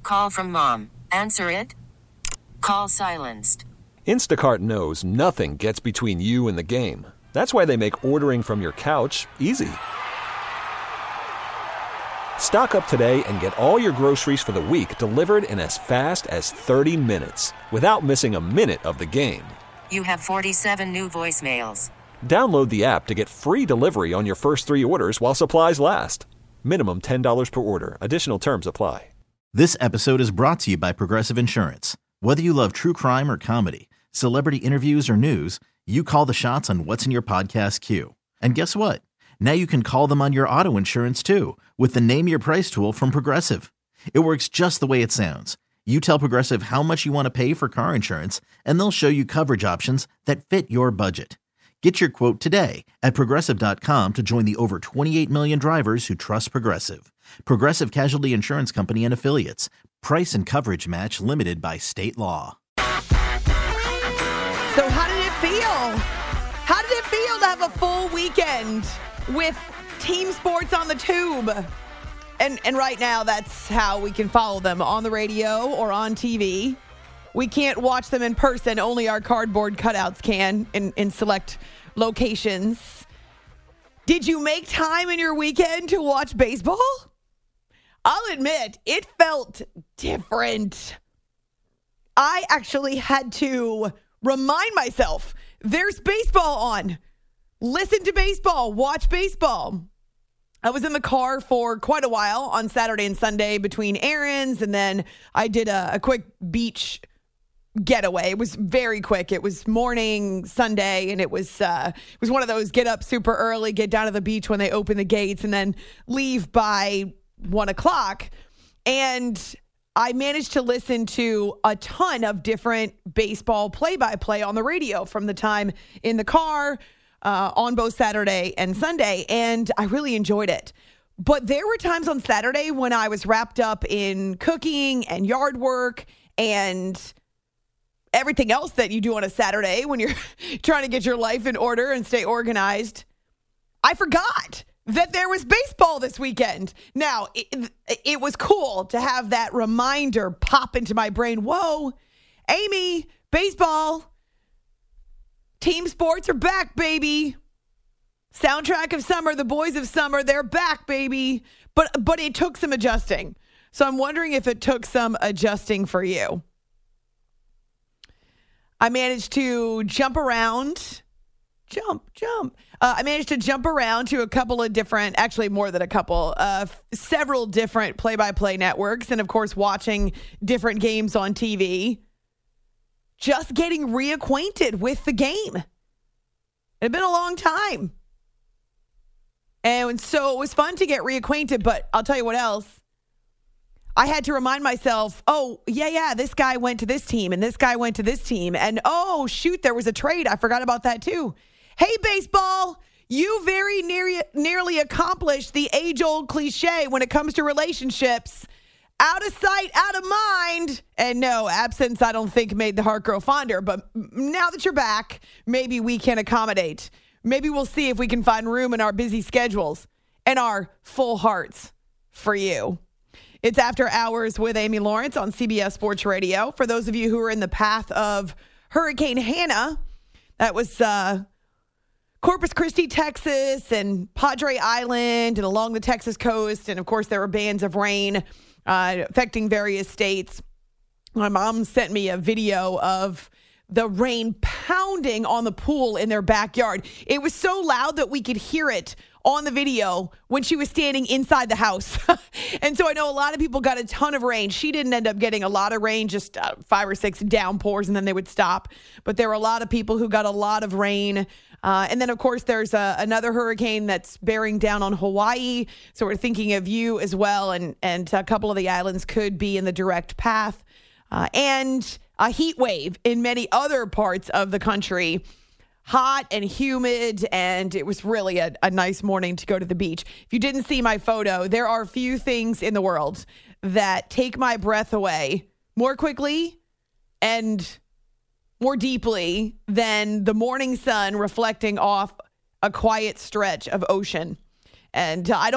Call from mom. Answer it. Call silenced. Instacart knows nothing gets between you and the game. That's why they make ordering from your couch easy. Stock up today and get all your groceries for the week delivered in as fast as 30 minutes without missing a minute of the game. You have 47 new voicemails. Download the app to get free delivery on your first 3 orders while supplies last. Minimum $10 per order. Additional terms apply. This episode is brought to you by Progressive Insurance. Whether you love true crime or comedy, celebrity interviews or news, you call the shots on what's in your podcast queue. And guess what? Now you can call them on your auto insurance too with the Name Your Price tool from Progressive. It works just the way it sounds. You tell Progressive how much you want to pay for car insurance, and they'll show you coverage options that fit your budget. Get your quote today at Progressive.com to join the over 28 million drivers who trust Progressive. Progressive Casualty Insurance Company and Affiliates. Price and coverage match limited by state law. So how did it feel? How did it feel to have a full weekend with team sports on the tube? And right now, that's how we can follow them, on the radio or on TV. We can't watch them in person. Only our cardboard cutouts can in select locations. Did you make time in your weekend to watch baseball? I'll admit, it felt different. I actually had to remind myself, there's baseball on. Listen to baseball. Watch baseball. I was in the car for quite a while on Saturday and Sunday between errands, and then I did a quick beach getaway. It was very quick. It was morning Sunday, and it was one of those get up super early, get down to the beach when they open the gates, and then leave by 1 o'clock. And I managed to listen to a ton of different baseball play-by-play on the radio from the time in the car on both Saturday and Sunday, and I really enjoyed it. But there were times on Saturday when I was wrapped up in cooking and yard work and everything else that you do on a Saturday when you're trying to get your life in order and stay organized. I forgot that there was baseball this weekend. Now, it was cool to have that reminder pop into my brain. Whoa, Amy, baseball. Team sports are back, baby. Soundtrack of summer, the boys of summer, they're back, baby. But it took some adjusting. So I'm wondering if it took some adjusting for you. I managed to jump around. I managed to jump around to a couple of different, actually more than a couple, several different play-by-play networks. And, of course, watching different games on TV. Just getting reacquainted with the game. It had been a long time. And so it was fun to get reacquainted, but I'll tell you what else. I had to remind myself, oh, yeah, this guy went to this team and this guy went to this team. And, oh, shoot, there was a trade. I forgot about that, too. Hey, baseball, you very nearly accomplished the age-old cliche when it comes to relationships. Out of sight, out of mind. And no, absence, I don't think, made the heart grow fonder. But now that you're back, maybe we can accommodate. Maybe we'll see if we can find room in our busy schedules and our full hearts for you. It's After Hours with Amy Lawrence on CBS Sports Radio. For those of you who are in the path of Hurricane Hannah, that was Corpus Christi, Texas, and Padre Island, and along the Texas coast. And, of course, there were bands of rain affecting various states. My mom sent me a video of the rain pounding on the pool in their backyard. It was so loud that we could hear it on the video when she was standing inside the house. And so I know a lot of people got a ton of rain. She didn't end up getting a lot of rain, just 5 or 6 downpours, and then they would stop. But there were a lot of people who got a lot of rain. And then, of course, there's another hurricane that's bearing down on Hawaii. So we're thinking of you as well. And a couple of the islands could be in the direct path. And a heat wave in many other parts of the country. Hot and humid, and it was really a nice morning to go to the beach. If you didn't see my photo, there are few things in the world that take my breath away more quickly and more deeply than the morning sun reflecting off a quiet stretch of ocean. And I don't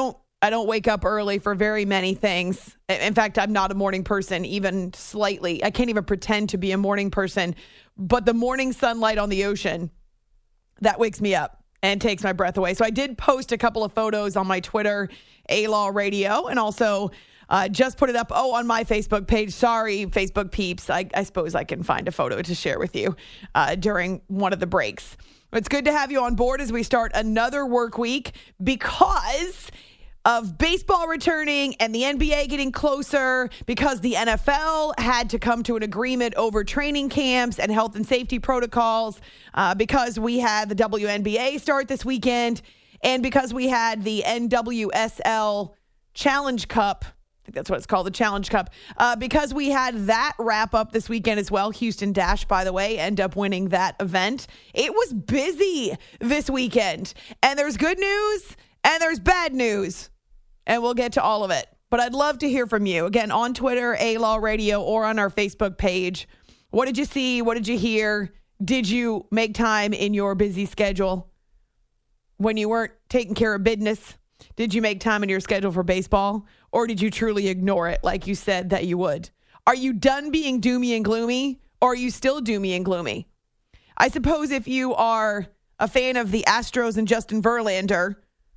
I don't wake up early for very many things. In fact, I'm not a morning person, even slightly. I can't even pretend to be a morning person. But the morning sunlight on the ocean, that wakes me up and takes my breath away. So I did post a couple of photos on my Twitter, A-Law Radio, and also just put it up, on my Facebook page. Sorry, Facebook peeps. I suppose I can find a photo to share with you during one of the breaks. It's good to have you on board as we start another work week because of baseball returning and the NBA getting closer, because the NFL had to come to an agreement over training camps and health and safety protocols, because we had the WNBA start this weekend, and because we had the NWSL Challenge Cup. I think that's what it's called, the Challenge Cup. Because we had that wrap up this weekend as well. Houston Dash, by the way, end up winning that event. It was busy this weekend. And there's good news and there's bad news. And we'll get to all of it. But I'd love to hear from you. Again, on Twitter, A-Law Radio, or on our Facebook page. What did you see? What did you hear? Did you make time in your busy schedule when you weren't taking care of business? Did you make time in your schedule for baseball? Or did you truly ignore it like you said that you would? Are you done being doomy and gloomy? Or are you still doomy and gloomy? I suppose if you are a fan of the Astros and Justin Verlander,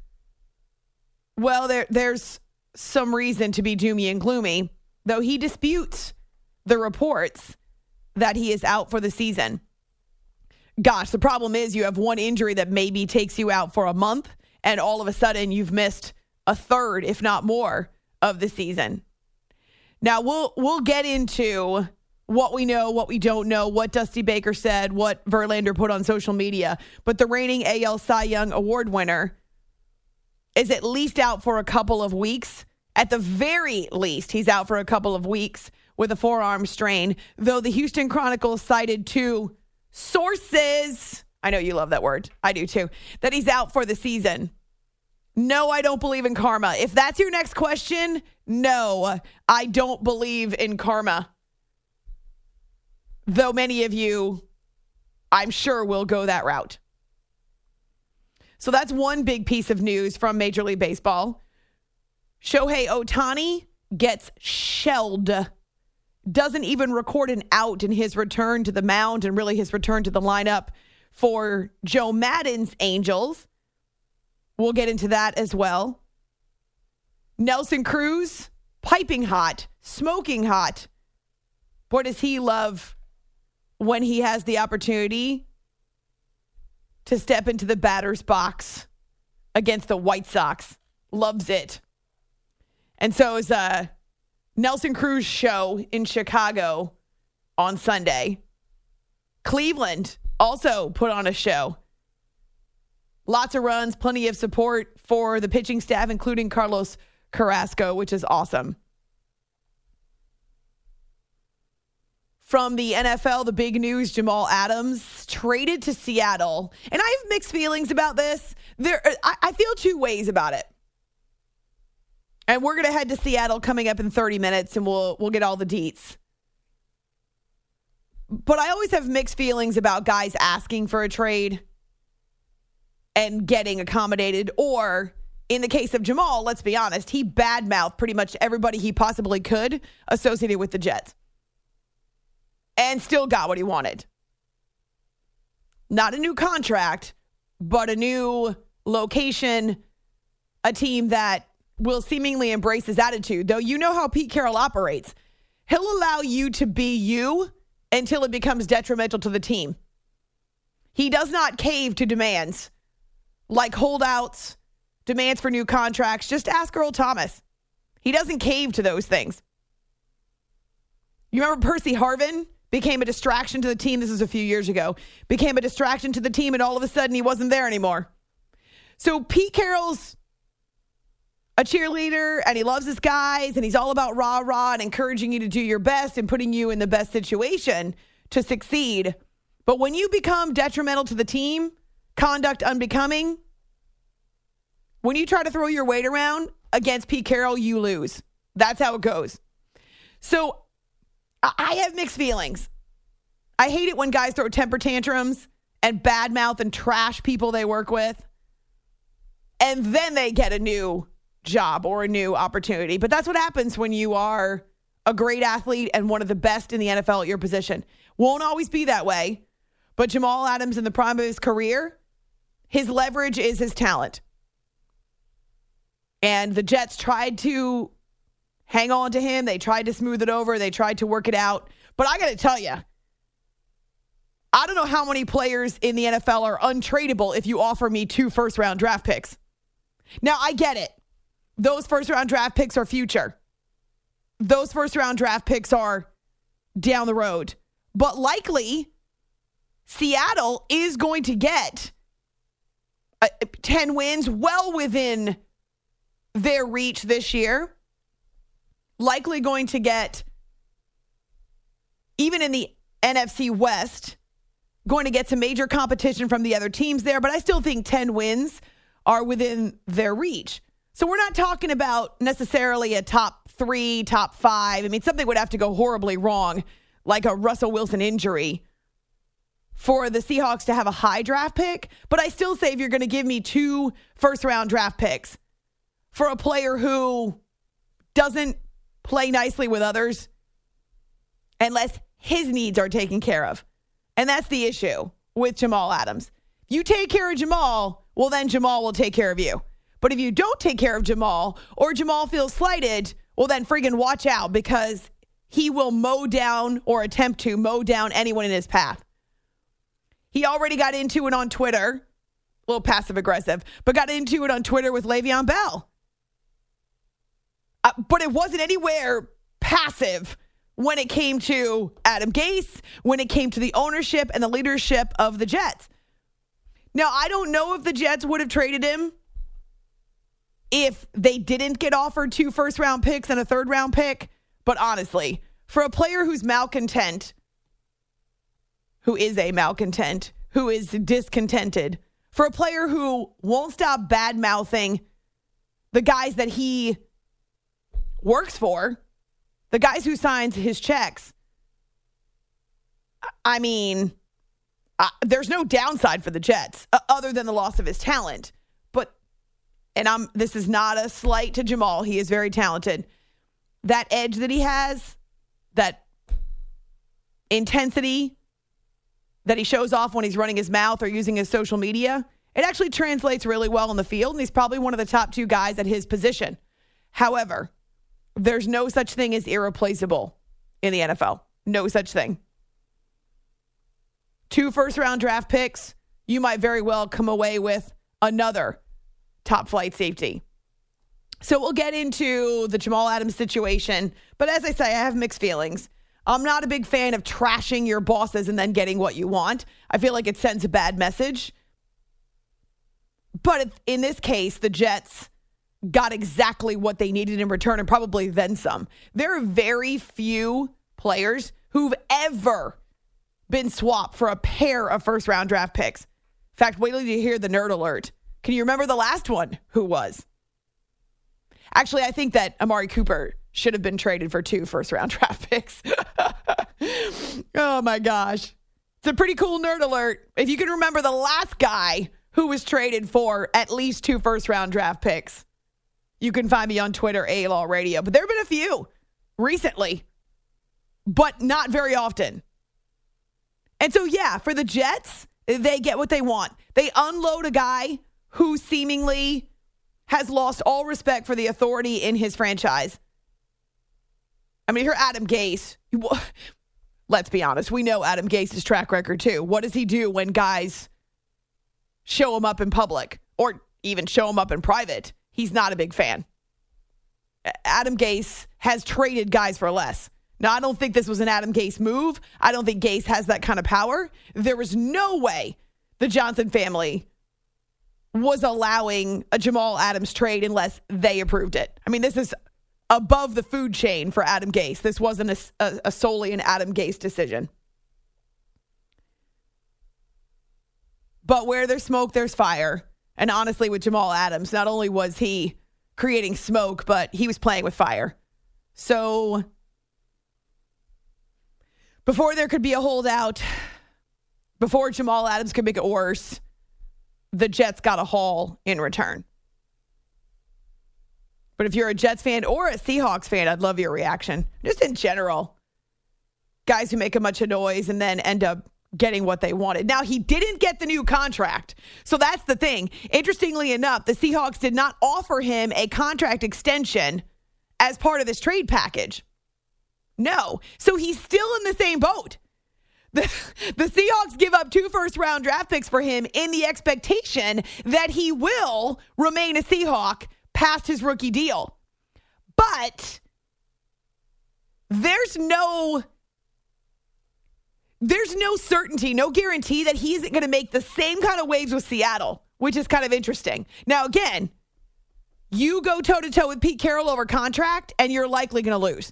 well, there's some reason to be doomy and gloomy, though he disputes the reports that he is out for the season. Gosh, the problem is you have one injury that maybe takes you out for a month, and all of a sudden you've missed a third, if not more, of the season. Now, we'll get into what we know, what we don't know, what Dusty Baker said, what Verlander put on social media. But the reigning AL Cy Young Award winner is at least out for a couple of weeks. At the very least, he's out for a couple of weeks with a forearm strain, though the Houston Chronicles cited two sources, I know you love that word, I do too, that he's out for the season. No, I don't believe in karma. If that's your next question, no, I don't believe in karma. Though many of you, I'm sure, will go that route. So that's one big piece of news from Major League Baseball. Shohei Ohtani gets shelled. Doesn't even record an out in his return to the mound and really his return to the lineup for Joe Madden's Angels. We'll get into that as well. Nelson Cruz, piping hot, smoking hot. Boy, does he love when he has the opportunity to step into the batter's box against the White Sox. Loves it. And so is Nelson Cruz show in Chicago on Sunday. Cleveland also put on a show. Lots of runs, plenty of support for the pitching staff, including Carlos Carrasco, which is awesome. From the NFL, the big news, Jamal Adams traded to Seattle. And I have mixed feelings about this. I feel two ways about it. And we're going to head to Seattle coming up in 30 minutes, and we'll get all the deets. But I always have mixed feelings about guys asking for a trade and getting accommodated. Or, in the case of Jamal, let's be honest, he badmouthed pretty much everybody he possibly could associated with the Jets. And still got what he wanted. Not a new contract, but a new location, a team that will seemingly embrace his attitude. Though you know how Pete Carroll operates. He'll allow you to be you until it becomes detrimental to the team. He does not cave to demands like holdouts, demands for new contracts. Just ask Earl Thomas. He doesn't cave to those things. You remember Percy Harvin became a distraction to the team. This was a few years ago. Became a distraction to the team, and all of a sudden he wasn't there anymore. So Pete Carroll's a cheerleader, and he loves his guys, and he's all about rah-rah and encouraging you to do your best and putting you in the best situation to succeed. But when you become detrimental to the team, conduct unbecoming, when you try to throw your weight around against Pete Carroll, you lose. That's how it goes. So I have mixed feelings. I hate it when guys throw temper tantrums and badmouth and trash people they work with, and then they get a new job or a new opportunity. But that's what happens when you are a great athlete and one of the best in the NFL at your position. Won't always be that way. But Jamal Adams, in the prime of his career, his leverage is his talent. And the Jets tried to hang on to him. They tried to smooth it over. They tried to work it out. But I got to tell you, I don't know how many players in the NFL are untradeable if you offer me 2 first-round draft picks. Now, I get it. Those first-round draft picks are future. Those first-round draft picks are down the road. But likely, Seattle is going to get 10 wins well within their reach this year. Likely going to get, even in the NFC West, going to get some major competition from the other teams there. But I still think 10 wins are within their reach. So we're not talking about necessarily a top 3, top 5. I mean, something would have to go horribly wrong, like a Russell Wilson injury, for the Seahawks to have a high draft pick. But I still say if you're going to give me 2 first-round draft picks for a player who doesn't play nicely with others unless his needs are taken care of. And that's the issue with Jamal Adams. You take care of Jamal, well, then Jamal will take care of you. But if you don't take care of Jamal, or Jamal feels slighted, well, then friggin' watch out, because he will mow down or attempt to mow down anyone in his path. He already got into it on Twitter, a little passive-aggressive, but got into it on Twitter with Le'Veon Bell. But it wasn't anywhere passive when it came to Adam Gase, when it came to the ownership and the leadership of the Jets. Now, I don't know if the Jets would have traded him if they didn't get offered 2 first-round picks and a third-round pick. But honestly, for a player who's malcontent, who is a malcontent, who is discontented, for a player who won't stop bad-mouthing the guys that he works for, the guys who signs his checks, I mean, there's no downside for the Jets other than the loss of his talent. But, and this is not a slight to Jamal. He is very talented. That edge that he has, that intensity that he shows off when he's running his mouth or using his social media, it actually translates really well in the field, and he's probably one of the top 2 guys at his position. However, there's no such thing as irreplaceable in the NFL. No such thing. 2 first-round draft picks, you might very well come away with another top-flight safety. So we'll get into the Jamal Adams situation. But as I say, I have mixed feelings. I'm not a big fan of trashing your bosses and then getting what you want. I feel like it sends a bad message. But in this case, the Jets got exactly what they needed in return, and probably then some. There are very few players who've ever been swapped for a pair of first-round draft picks. In fact, wait till you hear the nerd alert. Can you remember the last one? Who was? Actually, I think that Amari Cooper should have been traded for 2 first-round draft picks. Oh, my gosh. It's a pretty cool nerd alert. If you can remember the last guy who was traded for at least 2 first-round draft picks, you can find me on Twitter, A-Law Radio. But there have been a few recently, but not very often. And so, yeah, for the Jets, they get what they want. They unload a guy who seemingly has lost all respect for the authority in his franchise. I mean, you're Adam Gase. Let's be honest. We know Adam Gase's track record, too. What does he do when guys show him up in public or even show him up in private? He's not a big fan. Adam Gase has traded guys for less. Now, I don't think this was an Adam Gase move. I don't think Gase has that kind of power. There was no way the Johnson family was allowing a Jamal Adams trade unless they approved it. I mean, this is above the food chain for Adam Gase. This wasn't a solely an Adam Gase decision. But where there's smoke, there's fire. And honestly, with Jamal Adams, not only was he creating smoke, but he was playing with fire. So before there could be a holdout, before Jamal Adams could make it worse, the Jets got a haul in return. But if you're a Jets fan or a Seahawks fan, I'd love your reaction. Just in general. Guys who make a bunch of noise and then end up getting what they wanted. Now, he didn't get the new contract. So that's the thing. Interestingly enough, the Seahawks did not offer him a contract extension as part of this trade package. No. So he's still in the same boat. The Seahawks give up 2 first-round draft picks for him in the expectation that he will remain a Seahawk past his rookie deal. But there's no certainty, no guarantee that he isn't going to make the same kind of waves with Seattle, which is kind of interesting. Now, again, you go toe-to-toe with Pete Carroll over contract, and you're likely going to lose.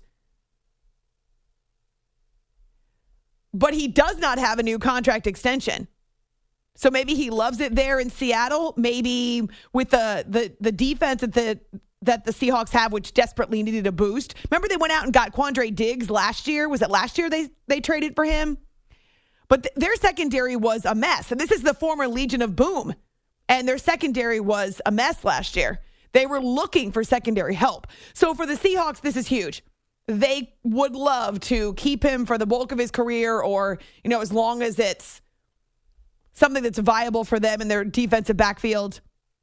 But he does not have a new contract extension. So maybe he loves it there in Seattle. Maybe with the defense that the Seahawks have, which desperately needed a boost. Remember they went out and got Quandre Diggs last year? Was it last year they traded for him? But their secondary was a mess. And this is the former Legion of Boom. And their secondary was a mess last year. They were looking for secondary help. So for the Seahawks, this is huge. They would love to keep him for the bulk of his career or, as long as it's something that's viable for them in their defensive backfield.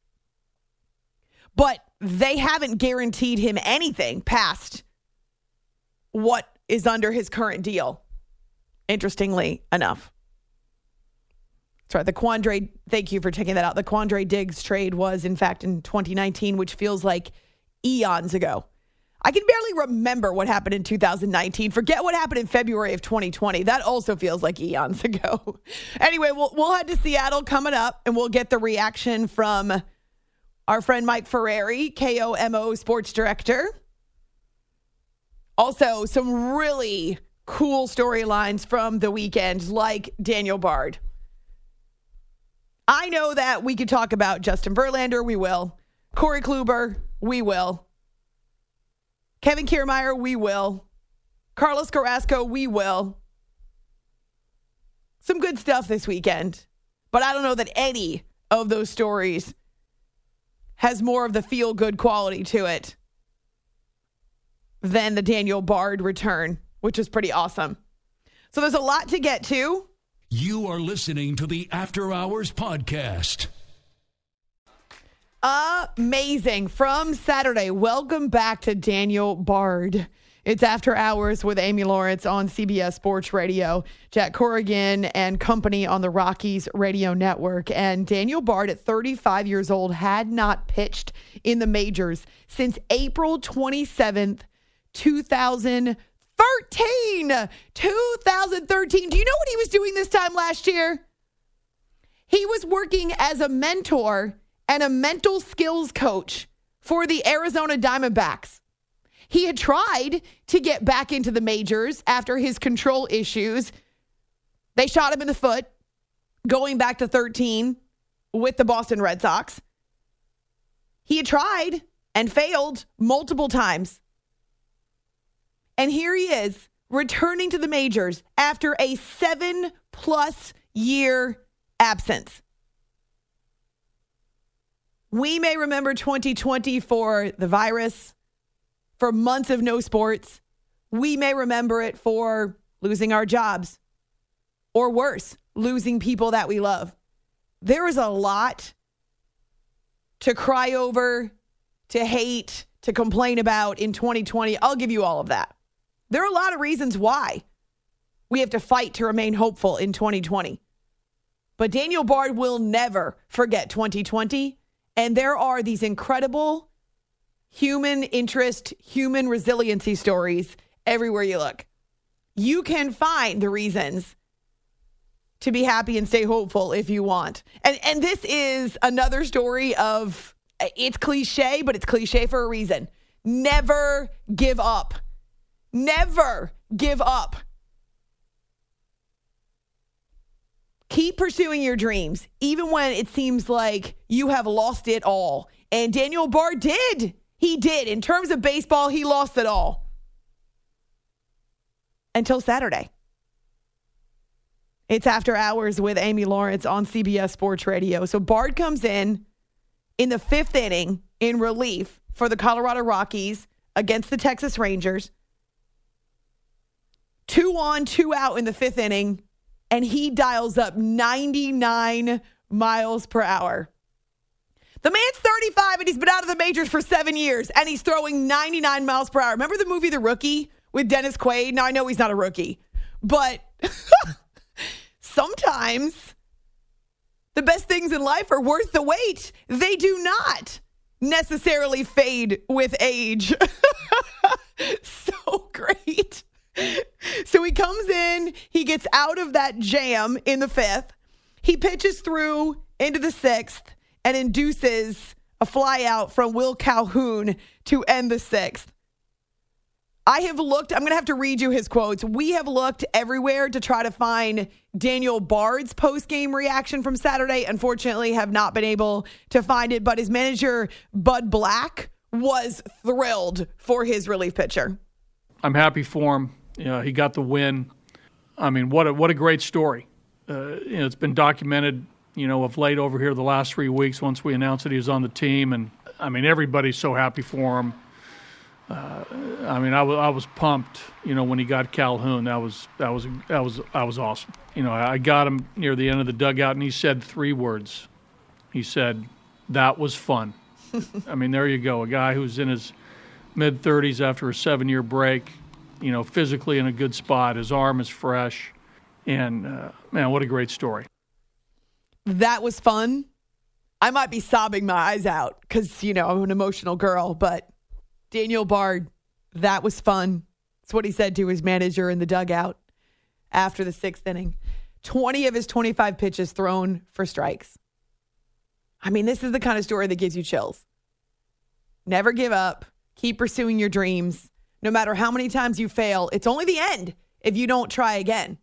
But they haven't guaranteed him anything past what is under his current deal, interestingly enough. That's right. Thank you for checking that out. The Quandre Diggs trade was, in fact, in 2019, which feels like eons ago. I can barely remember what happened in 2019. Forget what happened in February of 2020. That also feels like eons ago. Anyway, we'll head to Seattle coming up, and we'll get the reaction from our friend Mike Ferrari, KOMO sports director. Also, some really cool storylines from the weekend, like Daniel Bard. I know that we could talk about Justin Verlander. We will. Corey Kluber. We will. Kevin Kiermaier, we will. Carlos Carrasco, we will. Some good stuff this weekend. But I don't know that any of those stories has more of the feel-good quality to it than the Daniel Bard return, which was pretty awesome. So there's a lot to get to. You are listening to the After Hours Podcast. Amazing. From Saturday, welcome back to Daniel Bard. It's After Hours with Amy Lawrence on CBS Sports Radio, Jack Corrigan and company on the Rockies Radio Network. And Daniel Bard, at 35 years old, had not pitched in the majors since April 27th, 2013. 2013. Do you know what he was doing this time last year? He was working as a mentor and a mental skills coach for the Arizona Diamondbacks. He had tried to get back into the majors after his control issues. They shot him in the foot, going back to 13 with the Boston Red Sox. He had tried and failed multiple times. And here he is, returning to the majors after a 7+ year absence. We may remember 2020 for the virus, for months of no sports. We may remember it for losing our jobs, or worse, losing people that we love. There is a lot to cry over, to hate, to complain about in 2020. I'll give you all of that. There are a lot of reasons why we have to fight to remain hopeful in 2020. But Daniel Bard will never forget 2020. And there are these incredible human interest, human resiliency stories everywhere you look. You can find the reasons to be happy and stay hopeful if you want. And this is another story of, it's cliche, but it's cliche for a reason. Never give up. Never give up. Keep pursuing your dreams, even when it seems like you have lost it all. And Daniel Bard did. He did. In terms of baseball, he lost it all. Until Saturday. It's After Hours with Amy Lawrence on CBS Sports Radio. So Bard comes in the 5th inning in relief for the Colorado Rockies against the Texas Rangers. 2 on, 2 out in the 5th inning, and he dials up 99 miles per hour. The man's 35 and he's been out of the majors for 7 years, and he's throwing 99 miles per hour. Remember the movie The Rookie with Dennis Quaid? Now, I know he's not a rookie, but sometimes the best things in life are worth the wait. They do not necessarily fade with age. So great. So he comes in, he gets out of that jam in the 5th. He pitches through into the 6th and induces a fly out from Will Calhoun to end the 6th. I have looked, I'm going to have to read you his quotes. We have looked everywhere to try to find Daniel Bard's post-game reaction from Saturday. Unfortunately, have not been able to find it, but his manager, Bud Black, was thrilled for his relief pitcher. I'm happy for him. He got the win. I mean, what a great story. It's been documented, of late over here the last 3 weeks once we announced that he was on the team. And, I mean, everybody's so happy for him. I was pumped, when he got Calhoun. That was awesome. I got him near the end of the dugout, and he said 3 words. He said, "That was fun." I mean, there you go. A guy who's in his mid-30s after a 7-year break, physically in a good spot. His arm is fresh. And, man, what a great story. That was fun. I might be sobbing my eyes out because, I'm an emotional girl, but Daniel Bard, that was fun. That's what he said to his manager in the dugout after the 6th inning. 20 of his 25 pitches thrown for strikes. I mean, this is the kind of story that gives you chills. Never give up. Keep pursuing your dreams. No matter how many times you fail, it's only the end if you don't try again.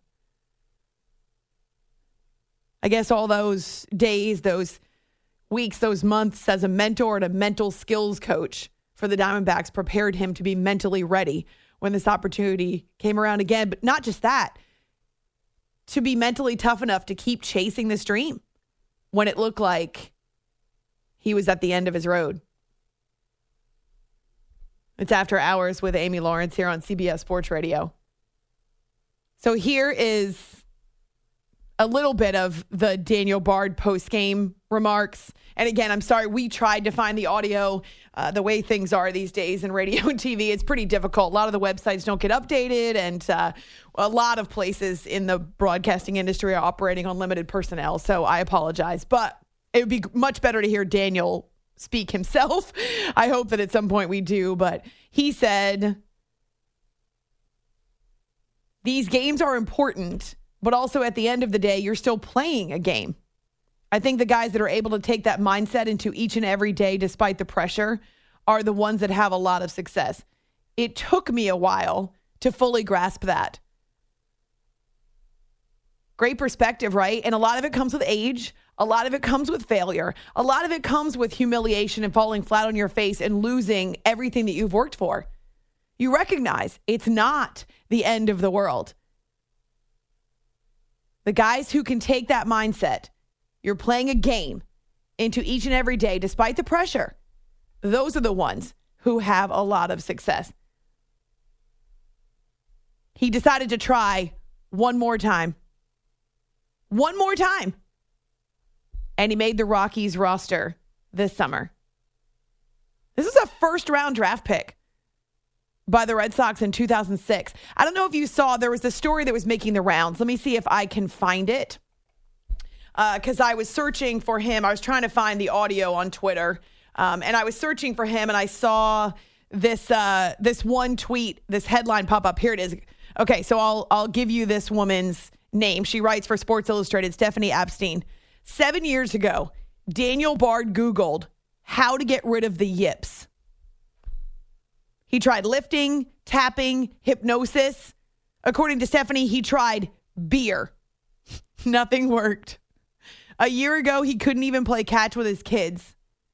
I guess all those days, those weeks, those months as a mentor and a mental skills coach for the Diamondbacks prepared him to be mentally ready when this opportunity came around again. But not just that, to be mentally tough enough to keep chasing this dream when it looked like he was at the end of his road. It's After Hours with Amy Lawrence here on CBS Sports Radio. So here is a little bit of the Daniel Bard post-game remarks. And again, I'm sorry, we tried to find the audio. The way things are these days in radio and TV, it's pretty difficult. A lot of the websites don't get updated, and a lot of places in the broadcasting industry are operating on limited personnel. So I apologize. But it would be much better to hear Daniel speak himself. I hope that at some point we do. But he said, these games are important, but also at the end of the day, you're still playing a game. I think the guys that are able to take that mindset into each and every day despite the pressure are the ones that have a lot of success. It took me a while to fully grasp that. Great perspective, right? And a lot of it comes with age. A lot of it comes with failure. A lot of it comes with humiliation and falling flat on your face and losing everything that you've worked for. You recognize it's not the end of the world. The guys who can take that mindset, you're playing a game, into each and every day, despite the pressure, those are the ones who have a lot of success. He decided to try one more time. One more time. And he made the Rockies roster this summer. This is a first-round draft pick by the Red Sox in 2006. I don't know if you saw, there was a story that was making the rounds. Let me see if I can find it. Because I was searching for him. I was trying to find the audio on Twitter. And I was searching for him, and I saw this one tweet, this headline pop up. Here it is. Okay, so I'll give you this woman's name. She writes for Sports Illustrated, Stephanie Epstein. 7 years ago, Daniel Bard Googled how to get rid of the yips. He tried lifting, tapping, hypnosis. According to Stephanie, he tried beer. Nothing worked. A year ago, he couldn't even play catch with his kids.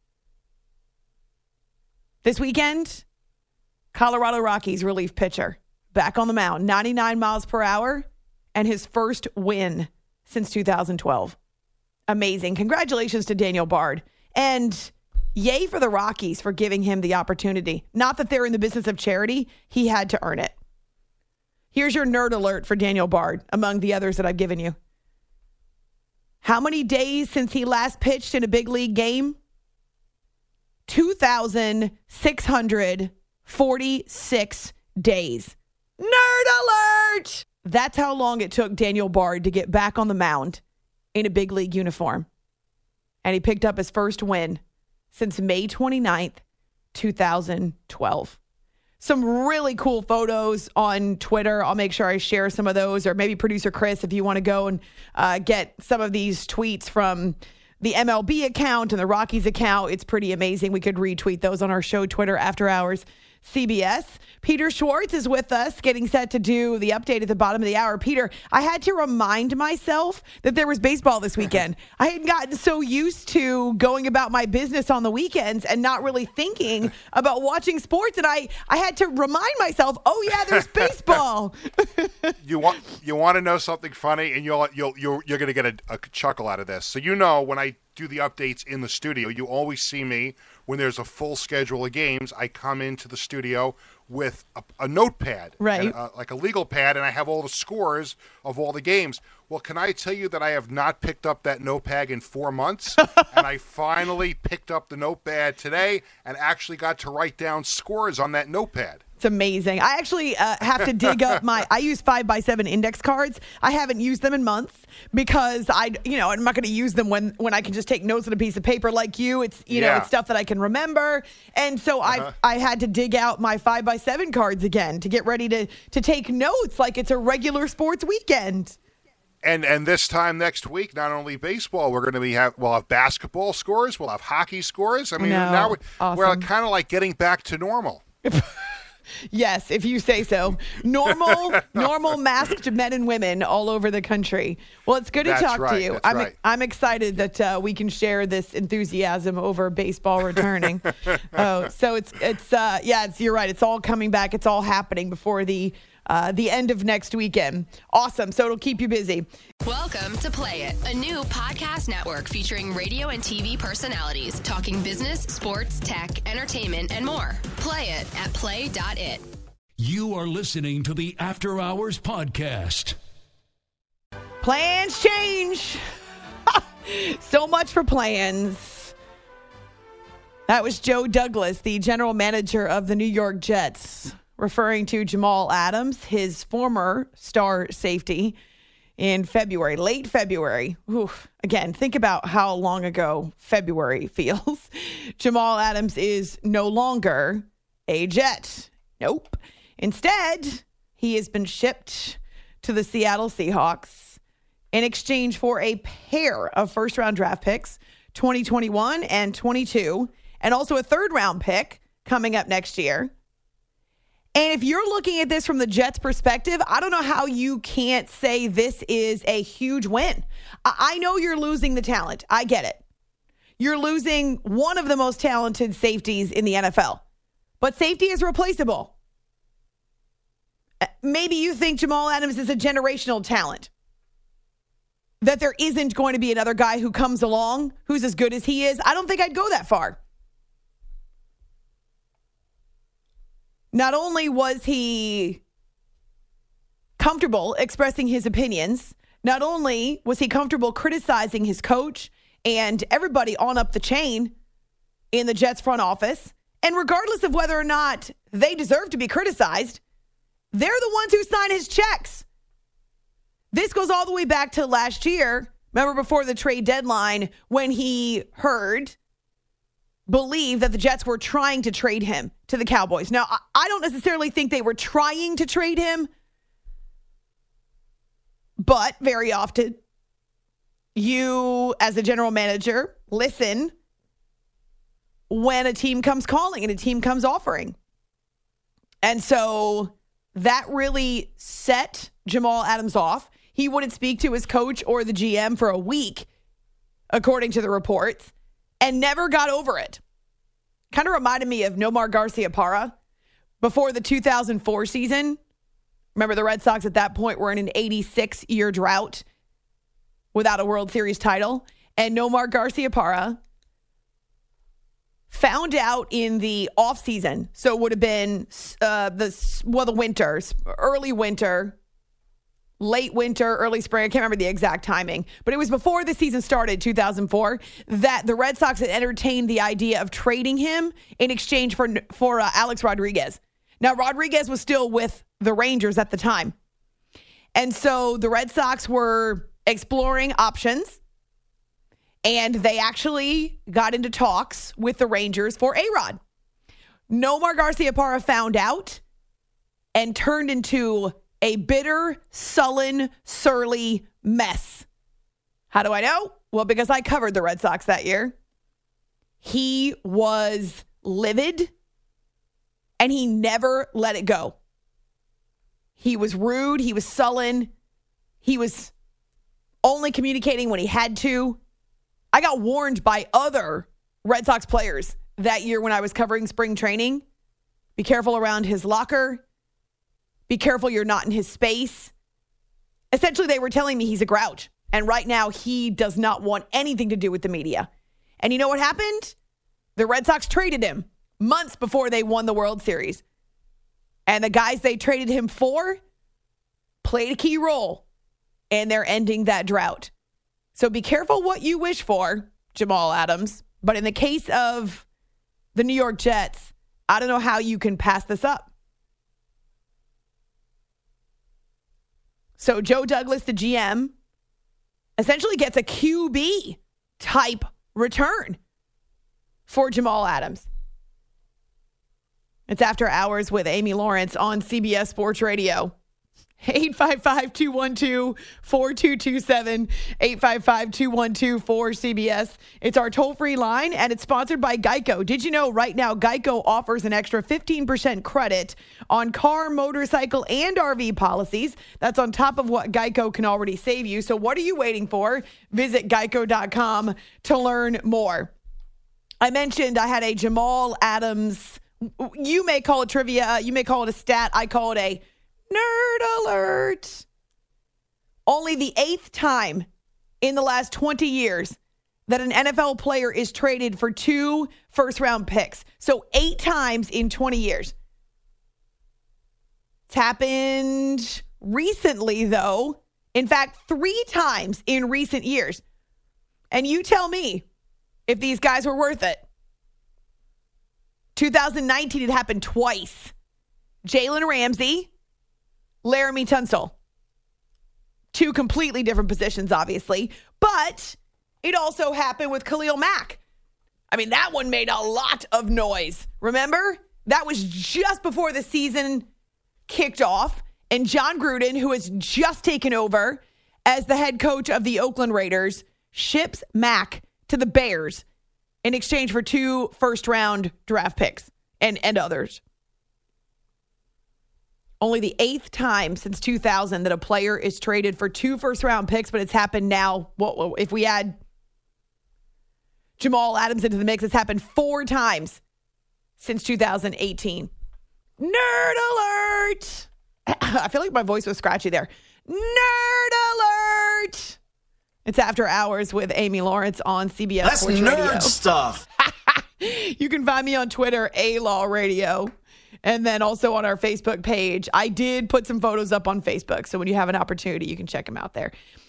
This weekend, Colorado Rockies relief pitcher back on the mound, 99 miles per hour, and his first win since 2012. Amazing. Congratulations to Daniel Bard. And Yay for the Rockies for giving him the opportunity. Not that they're in the business of charity. He had to earn it. Here's your nerd alert for Daniel Bard, among the others that I've given you. How many days since he last pitched in a big league game? 2,646 days. Nerd alert! That's how long it took Daniel Bard to get back on the mound in a big league uniform. And he picked up his first win since May 29th, 2012. Some really cool photos on Twitter. I'll make sure I share some of those, or maybe producer Chris, if you want to go and get some of these tweets from the MLB account and the Rockies account. It's pretty amazing. We could retweet those on our show Twitter after hours. CBS. Peter Schwartz is with us, getting set to do the update at the bottom of the hour. Peter, I had to remind myself that there was baseball this weekend. I hadn't gotten so used to going about my business on the weekends and not really thinking about watching sports, and I had to remind myself, oh yeah, there's baseball. You want to know something funny, and you're going to get a chuckle out of this. So when I do the updates in the studio, you always see me when there's a full schedule of games. I come into the studio with a notepad, right, and, like a legal pad, and I have all the scores of all the games. Well, can I tell you that I have not picked up that notepad in 4 months, and I finally picked up the notepad today and actually got to write down scores on that notepad. It's amazing. I actually have to dig up I use 5x7 index cards. I haven't used them in months because I'm not going to use them when I can just take notes on a piece of paper like you. It's, it's stuff that I can remember. And so I had to dig out my 5x7 cards again to get ready to take notes like it's a regular sports weekend. And this time next week, not only baseball, we'll have basketball scores, we'll have hockey scores. I mean, now we're kind of like getting back to normal. Yes, if you say so. Normal masked men and women all over the country. Well, it's good to talk to you. I'm excited that we can share this enthusiasm over baseball returning. So you're right. It's all coming back. It's all happening before the end of next weekend. Awesome. So it'll keep you busy. Welcome to Play It, a new podcast network featuring radio and TV personalities talking business, sports, tech, entertainment, and more. Play it at play.it. You are listening to the After Hours Podcast. Plans change. So much for plans. That was Joe Douglas, the general manager of the New York Jets, referring to Jamal Adams, his former star safety, in February, late February. Oof. Again, think about how long ago February feels. Jamal Adams is no longer a Jet. Nope. Instead, he has been shipped to the Seattle Seahawks in exchange for a pair of first-round draft picks, 2021 and 22, and also a third-round pick coming up next year. And if you're looking at this from the Jets' perspective, I don't know how you can't say this is a huge win. I know you're losing the talent. I get it. You're losing one of the most talented safeties in the NFL. But safety is replaceable. Maybe you think Jamal Adams is a generational talent. That there isn't going to be another guy who comes along who's as good as he is. I don't think I'd go that far. Not only was he comfortable expressing his opinions, not only was he comfortable criticizing his coach and everybody on up the chain in the Jets front office, and regardless of whether or not they deserve to be criticized, they're the ones who sign his checks. This goes all the way back to last year. Remember, before the trade deadline, when he believed that the Jets were trying to trade him to the Cowboys. Now, I don't necessarily think they were trying to trade him, but very often you, as a general manager, listen when a team comes calling and a team comes offering. And so that really set Jamal Adams off. He wouldn't speak to his coach or the GM for a week, according to the reports, and never got over it. Kind of reminded me of Nomar Garciaparra before the 2004 season. Remember, the Red Sox at that point were in an 86-year drought without a World Series title. And Nomar Garciaparra found out in the offseason. So it would have been the winter, early winter, late winter, early spring. I can't remember the exact timing, but it was before the season started, 2004, that the Red Sox had entertained the idea of trading him in exchange for Alex Rodriguez. Now, Rodriguez was still with the Rangers at the time. And so the Red Sox were exploring options, and they actually got into talks with the Rangers for A-Rod. Nomar Garciaparra found out and turned into a bitter, sullen, surly mess. How do I know? Well, because I covered the Red Sox that year. He was livid, and he never let it go. He was rude. He was sullen. He was only communicating when he had to. I got warned by other Red Sox players that year when I was covering spring training. Be careful around his locker. Be careful you're not in his space. Essentially, they were telling me he's a grouch. And right now, he does not want anything to do with the media. And you know what happened? The Red Sox traded him months before they won the World Series. And the guys they traded him for played a key role in their ending that drought. So be careful what you wish for, Jamal Adams. But in the case of the New York Jets, I don't know how you can pass this up. So Joe Douglas, the GM, essentially gets a QB type return for Jamal Adams. It's After Hours with Amy Lawrence on CBS Sports Radio. 855-212-4227, 855-212-4CBS. It's our toll-free line, and it's sponsored by Geico. Did you know right now Geico offers an extra 15% credit on car, motorcycle, and RV policies? That's on top of what Geico can already save you. So what are you waiting for? Visit geico.com to learn more. I mentioned I had a Jamal Adams, you may call it trivia, you may call it a stat, I call it a nerd alert. Only the 8th time in the last 20 years that an NFL player is traded for 2 first-round picks. So 8 times in 20 years. It's happened recently, though. In fact, 3 times in recent years. And you tell me if these guys were worth it. 2019, it happened twice. Jalen Ramsey, Laramie Tunsil. 2 completely different positions, obviously. But it also happened with Khalil Mack. I mean, that one made a lot of noise. Remember? That was just before the season kicked off. And John Gruden, who has just taken over as the head coach of the Oakland Raiders, ships Mack to the Bears in exchange for 2 first-round draft picks and others. Only the 8th time since 2000 that a player is traded for 2 first-round picks, but it's happened now. Well, if we add Jamal Adams into the mix, it's happened 4 times since 2018. Nerd alert! I feel like my voice was scratchy there. Nerd alert! It's After Hours with Amy Lawrence on CBS Sports Radio. That's nerd stuff. You can find me on Twitter, A-Law Radio. And then also on our Facebook page. I did put some photos up on Facebook, so when you have an opportunity, you can check them out there.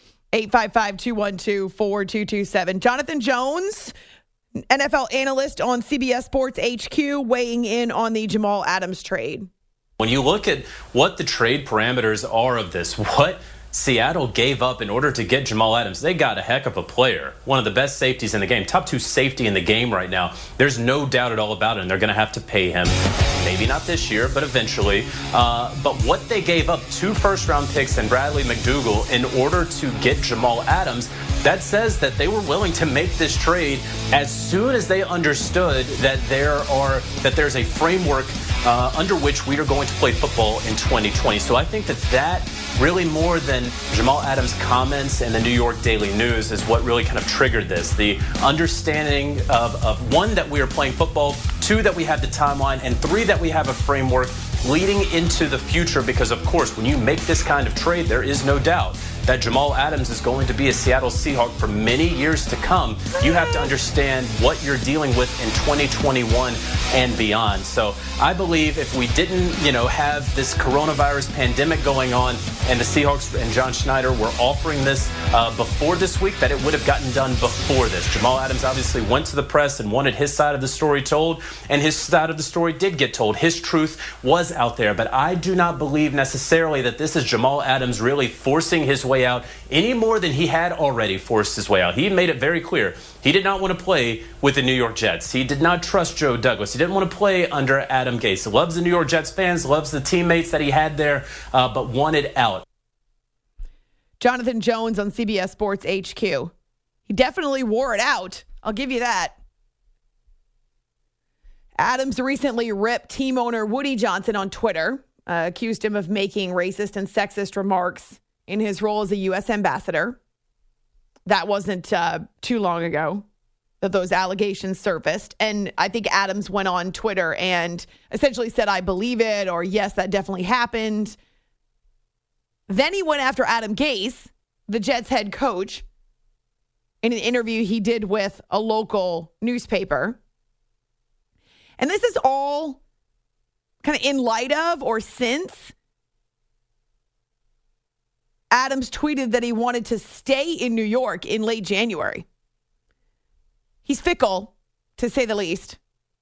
855-212-4227. Jonathan Jones, NFL analyst on CBS Sports HQ, weighing in on the Jamal Adams trade. When you look at what the trade parameters are of this, what Seattle gave up in order to get Jamal Adams, they got a heck of a player. One of the best safeties in the game. Top 2 safety in the game right now. There's no doubt at all about it, and they're going to have to pay him. Maybe not this year, but eventually. But what they gave up, 2 first-round picks and Bradley McDougald in order to get Jamal Adams, that says that they were willing to make this trade as soon as they understood that there's a framework under which we are going to play football in 2020. So I think that really more than Jamal Adams' comments in the New York Daily News is what really kind of triggered this. The understanding of 1, that we are playing football, 2, that we have the timeline, and 3, that we have a framework leading into the future. Because, of course, when you make this kind of trade, there is no doubt that Jamal Adams is going to be a Seattle Seahawk for many years to come, you have to understand what you're dealing with in 2021 and beyond. So I believe if we didn't, have this coronavirus pandemic going on and the Seahawks and John Schneider were offering this before this week, that it would have gotten done before this. Jamal Adams obviously went to the press and wanted his side of the story told, and his side of the story did get told. His truth was out there, but I do not believe necessarily that this is Jamal Adams really forcing his way out any more than he had already forced his way out. He made it very clear he did not want to play with the New York Jets. He did not trust Joe Douglas. He didn't want to play under Adam Gase. He loves the New York Jets fans, loves the teammates that he had there, but wanted out. Jonathan Jones on CBS Sports HQ. He definitely wore it out. I'll give you that. Adams recently ripped team owner Woody Johnson on Twitter, accused him of making racist and sexist remarks in his role as a U.S. ambassador. That wasn't too long ago that those allegations surfaced. And I think Adams went on Twitter and essentially said, I believe it, or yes, that definitely happened. Then he went after Adam Gase, the Jets head coach, in an interview he did with a local newspaper. And this is all kind of in light of or since Adams tweeted that he wanted to stay in New York in late January. He's fickle, to say the least.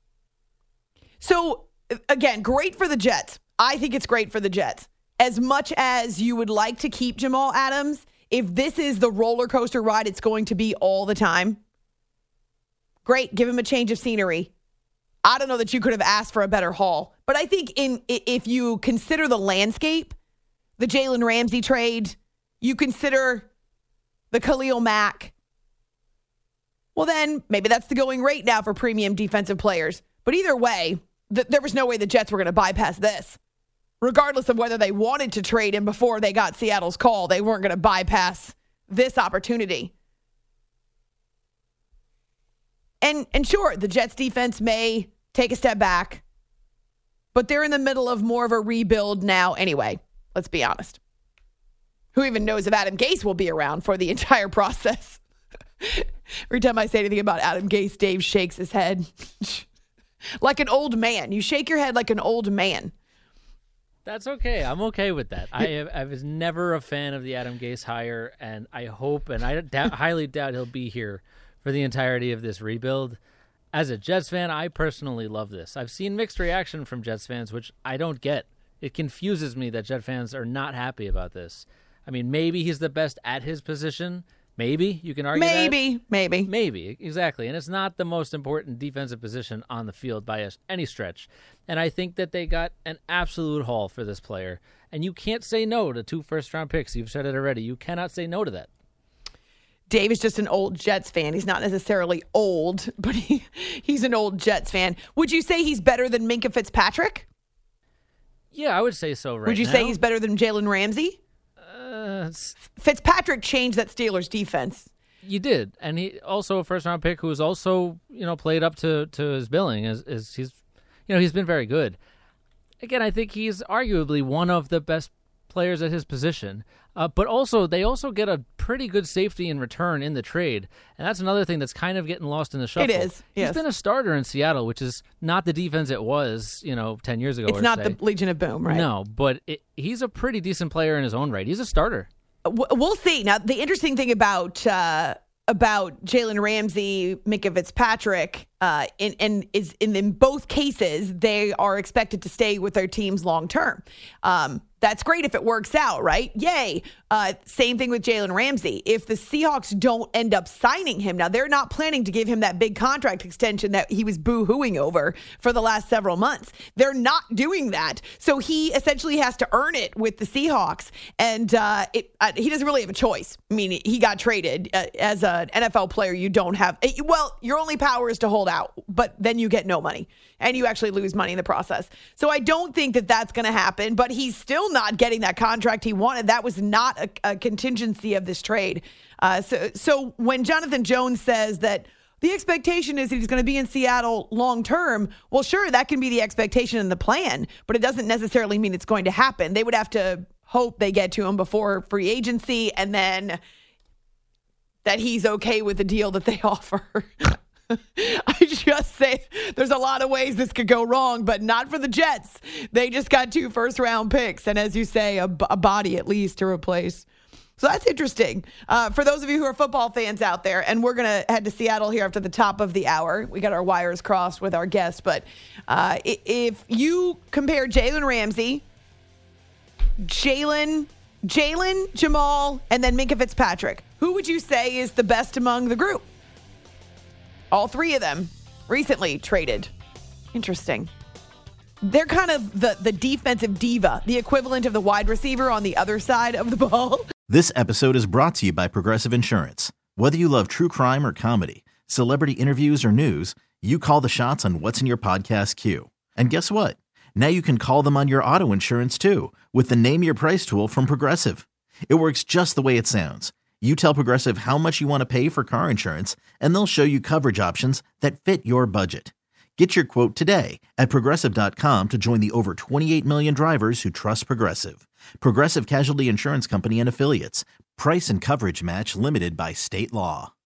So, again, great for the Jets. I think it's great for the Jets. As much as you would like to keep Jamal Adams, if this is the roller coaster ride it's going to be all the time, great, give him a change of scenery. I don't know that you could have asked for a better haul. But I think if you consider the landscape, the Jalen Ramsey trade, you consider the Khalil Mack, well then maybe that's the going rate now for premium defensive players. But either way, there was no way the Jets were going to bypass this. Regardless of whether they wanted to trade him before they got Seattle's call, they weren't going to bypass this opportunity. And sure, the Jets defense may take a step back, but they're in the middle of more of a rebuild now anyway. Let's be honest. Who even knows if Adam Gase will be around for the entire process? Every time I say anything about Adam Gase, Dave shakes his head like an old man. You shake your head like an old man. That's okay. I'm okay with that. I was never a fan of the Adam Gase hire, and I hope, and I highly doubt he'll be here for the entirety of this rebuild. As a Jets fan, I personally love this. I've seen mixed reaction from Jets fans, which I don't get. It confuses me that Jet fans are not happy about this. I mean, maybe he's the best at his position. Maybe. You can argue that. Maybe. Exactly. And it's not the most important defensive position on the field by any stretch. And I think that they got an absolute haul for this player. And you can't say no to 2 first-round picks. You've said it already. You cannot say no to that. Dave is just an old Jets fan. He's not necessarily old, but he's an old Jets fan. Would you say he's better than Minkah Fitzpatrick? Yeah, I would say so right now. Would you say he's better than Jalen Ramsey? Fitzpatrick changed that Steelers defense. You did. And he also a first-round pick who was also, played up to his billing. He's been very good. Again, I think he's arguably one of the best players at his position. But also, they also get a pretty good safety in return in the trade. And that's another thing that's kind of getting lost in the shuffle. It is, yes. He's been a starter in Seattle, which is not the defense it was, 10 years ago. It's not the Legion of Boom, right? No, but he's a pretty decent player in his own right. He's a starter. We'll see. Now, the interesting thing about Jalen Ramsey, Minkah Fitzpatrick, in both cases, they are expected to stay with their teams long term. That's great if it works out, right? Yay. Same thing with Jalen Ramsey. If the Seahawks don't end up signing him, now they're not planning to give him that big contract extension that he was boo-hooing over for the last several months. They're not doing that. So he essentially has to earn it with the Seahawks. And he doesn't really have a choice. I mean, he got traded. As an NFL player, you don't have, your only power is to hold out, but then you get no money. And you actually lose money in the process. So I don't think that that's going to happen, but he's still not getting that contract he wanted. That was not a contingency of this trade. So when Jonathan Jones says that the expectation is that he's going to be in Seattle long term, well, sure, that can be the expectation and the plan, but it doesn't necessarily mean it's going to happen. They would have to hope they get to him before free agency, and then that he's okay with the deal that they offer. I just say there's a lot of ways this could go wrong, but not for the Jets. They just got 2 first-round picks, and as you say, a body at least to replace. So that's interesting. For those of you who are football fans out there, and we're going to head to Seattle here after the top of the hour. We got our wires crossed with our guests, but if you compare Jalen Ramsey, Jamal, and then Minkah Fitzpatrick, who would you say is the best among the group? All 3 of them recently traded. Interesting. They're kind of the defensive diva, the equivalent of the wide receiver on the other side of the ball. This episode is brought to you by Progressive Insurance. Whether you love true crime or comedy, celebrity interviews or news, you call the shots on what's in your podcast queue. And guess what? Now you can call them on your auto insurance too with the Name Your Price tool from Progressive. It works just the way it sounds. You tell Progressive how much you want to pay for car insurance, and they'll show you coverage options that fit your budget. Get your quote today at Progressive.com to join the over 28 million drivers who trust Progressive. Progressive Casualty Insurance Company and Affiliates. Price and coverage match limited by state law.